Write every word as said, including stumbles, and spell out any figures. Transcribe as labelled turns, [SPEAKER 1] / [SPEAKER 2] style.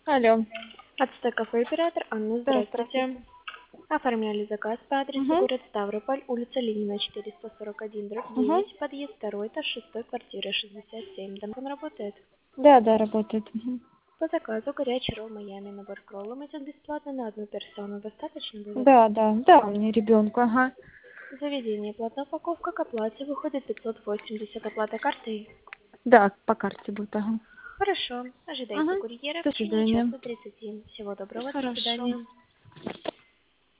[SPEAKER 1] Алло.
[SPEAKER 2] Ацтек кафе оператор Анна,
[SPEAKER 1] Да,
[SPEAKER 2] здравствуйте.
[SPEAKER 1] здравствуйте.
[SPEAKER 2] Оформляли заказ по адресу
[SPEAKER 1] Угу.
[SPEAKER 2] город Ставрополь, улица Ленина, четыреста сорок один, дробь
[SPEAKER 1] Угу.
[SPEAKER 2] девять, подъезд второй, этаж шестой, квартира шестьдесят семь. Дом работает.
[SPEAKER 1] Да, да, работает. Угу.
[SPEAKER 2] По заказу горячий ролл Майами, набор к роллам идет бесплатно на одну персону. Достаточно будет?
[SPEAKER 1] Да, да, да, у меня ребенку, ага.
[SPEAKER 2] Заведение платная упаковка к оплате выходит пятьсот восемьдесят, оплата картой.
[SPEAKER 1] Да, по карте будет, ага.
[SPEAKER 2] Хорошо. Ожидайте
[SPEAKER 1] Угу.
[SPEAKER 2] курьера в
[SPEAKER 1] До
[SPEAKER 2] течение
[SPEAKER 1] свидания.
[SPEAKER 2] часа тридцати. Всего доброго, до
[SPEAKER 1] Хорошо.
[SPEAKER 2] свидания.